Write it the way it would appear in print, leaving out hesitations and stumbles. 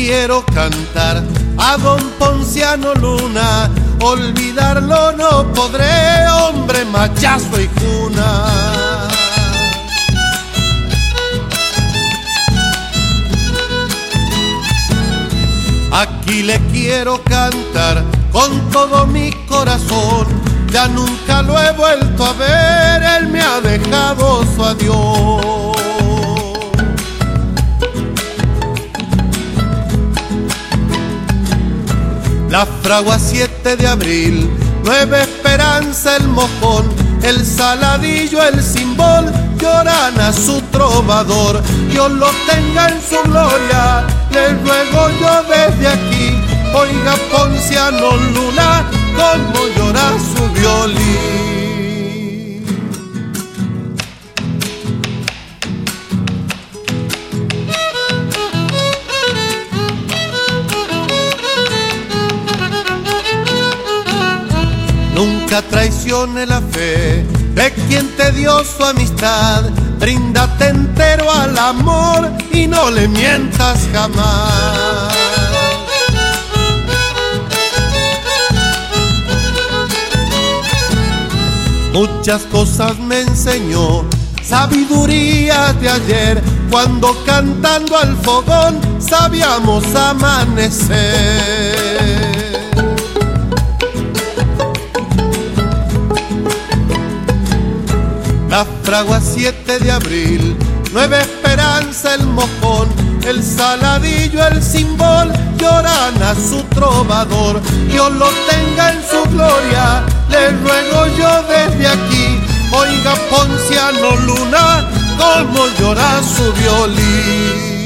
quiero cantar a don Ponciano Luna, olvidarlo no podré, hombre machazo y cuna. Aquí le quiero cantar con todo mi corazón, ya nunca lo he vuelto a ver, él me ha dejado su adiós. La fragua 7 de abril, Nueva Esperanza el Mojón, el Saladillo el Cimbol, lloran a su trovador. Dios lo tenga en su gloria, le ruego yo desde aquí, oiga Ponciano Luna, cómo llora su violín. Nunca traicione la fe de quien te dio su amistad, bríndate entero al amor y no le mientas jamás. Muchas cosas me enseñó, sabiduría de ayer, cuando cantando al fogón sabíamos amanecer. La fragua 7 de abril, Nueva Esperanza el Mojón, el Saladillo el Cimbol, lloran a su trovador. Dios lo tenga en su gloria, le ruego yo desde aquí, oiga Ponciano Luna, cómo llora su violín.